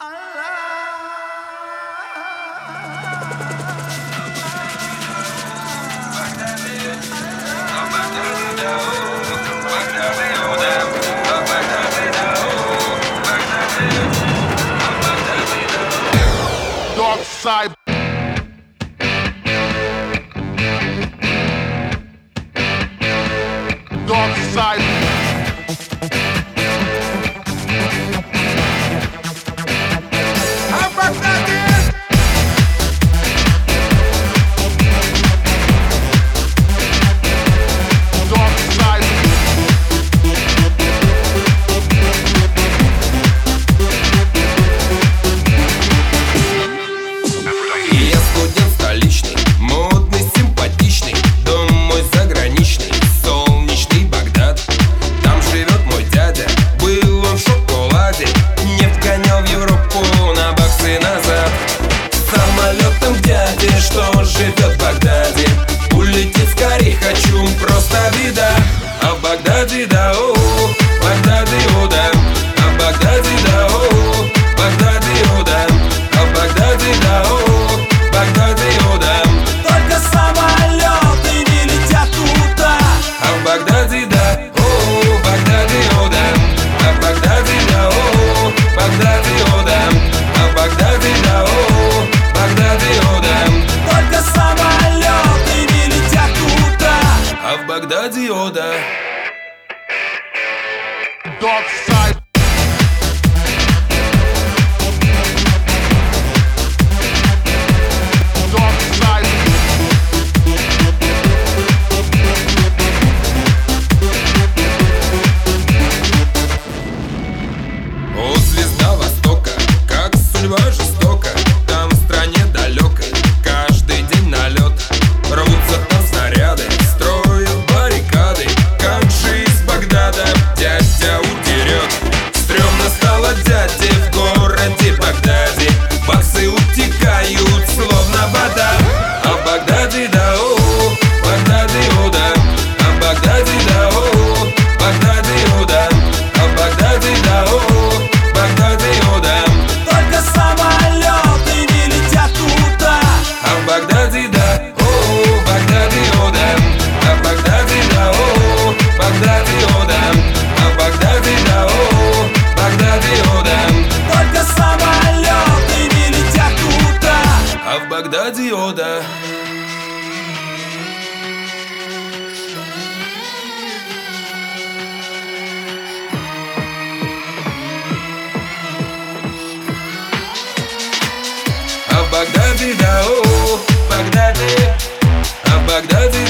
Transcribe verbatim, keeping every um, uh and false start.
Dark side. Dark side. Что живет в Багдаде, улететь скорей хочу, просто беда. А в Багдаде, да, о, в Багдаде, о, да, а в Багдаде, да, о, в Багдаде, о, да, а в Багдаде, да, о, в Багдаде, о, да. Только самолеты не летят туда. А в Багдаде, да, о, в Багдаде, о, да, а в Багдаде, да, о, в Багдаде, о, да, а в Багдаде, да, о, в Багдаде, о, да. Только самолеты не летят туда. А в Багдаде, о, да. Dark side. Dark side. О, звезда Востока, как судьба жестока. Там в стране далекой каждый день налет. Рвутся там снаряды, строят баррикады. Как же из Багдада дядя удерет. Стрёмно стало дяде в городе Багдаде. Баксы утекают, словно вода. А в Багдаде, да, о, в Багдаде, о, да, а в Багдаде, да, о, в Багдаде, о, да, а в Багдаде, да, о, в Багдаде, о, да. Только самолеты не летят туда. А в Багдаде, да, о, в Багдаде, о, да, а в Багдаде, да, о, в Багдаде, о, да, а в Багдаде, да, о, в Багдаде, о, да. Только самолеты не летят туда. А в Багдаде, о, да. А в Багдаде, да, о, в Багдаде, а в Багдаде,